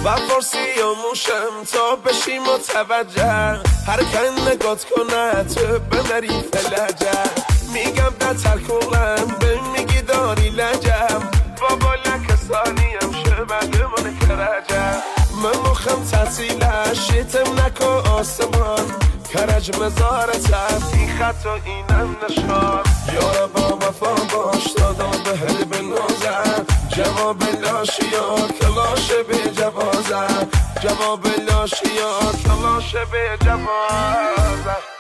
و فارسی موشم تا بشی متوجه هر کن نگات کنه تو بمری فلجه میگم در ترکولم به میگی داری لجم بابا لکسانیم شبه من کرجه من مخم تحصیلش شیتم نکو آسمان کرج مزارتم این خط و اینم نشان یارا با وفا باش دادم به هل بنازم جواب لاشیا کلاش به جوازم جواب لاشیا کلاش به جوازم